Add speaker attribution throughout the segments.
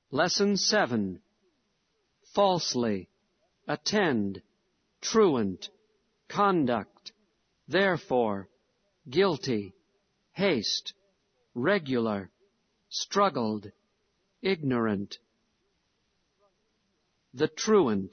Speaker 1: Lesson 7. Falsely, attend, truant, conduct, therefore, guilty, haste, regular, struggled, ignorant. The truant.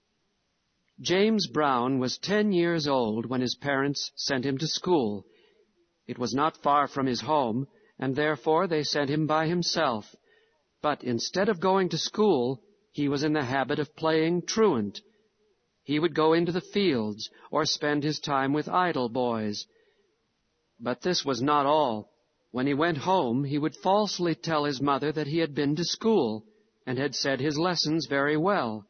Speaker 1: James Brown was 10 years old when his parents sent him to school. It was not far from his home, and therefore they sent him by himself. But instead of going to school, he was in the habit of playing truant. He would go into the fields or spend his time with idle boys. But this was not all. When he went home, he would falsely tell his mother that he had been to school and had said his lessons very well.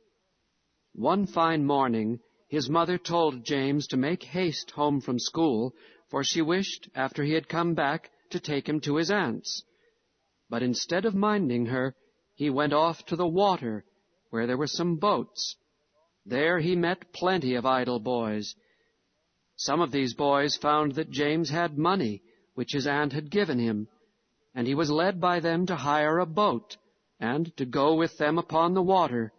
Speaker 1: One fine morning, his mother told James to make haste home from school, for she wished, after he had come back, to take him to his aunt's. But instead of minding her, he went off to the water, where there were some boats. There he met plenty of idle boys. Some of these boys found that James had money, which his aunt had given him, and he was led by them to hire a boat, and to go with them upon the water.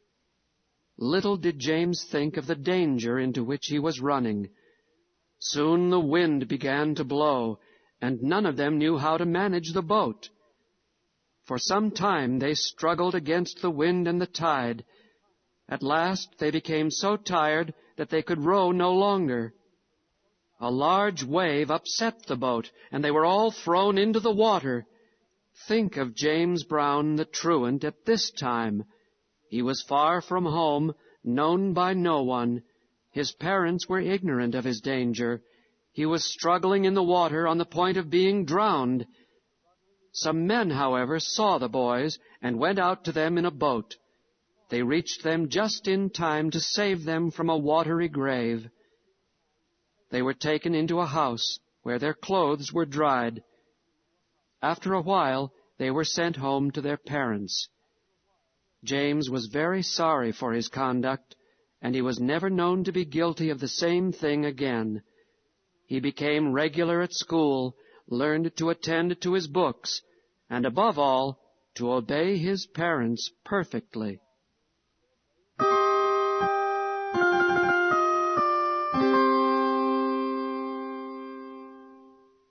Speaker 1: Little did James think of the danger into which he was running. Soon the wind began to blow, and none of them knew how to manage the boat. For some time they struggled against the wind and the tide. At last they became so tired that they could row no longer. A large wave upset the boat, and they were all thrown into the water. Think of James Brown the truant at this time. He was far from home, known by no one. His parents were ignorant of his danger. He was struggling in the water on the point of being drowned. Some men, however, saw the boys and went out to them in a boat. They reached them just in time to save them from a watery grave. They were taken into a house where their clothes were dried. After a while, they were sent home to their parents. James was very sorry for his conduct, and he was never known to be guilty of the same thing again. He became regular at school, learned to attend to his books, and above all, to obey his parents perfectly.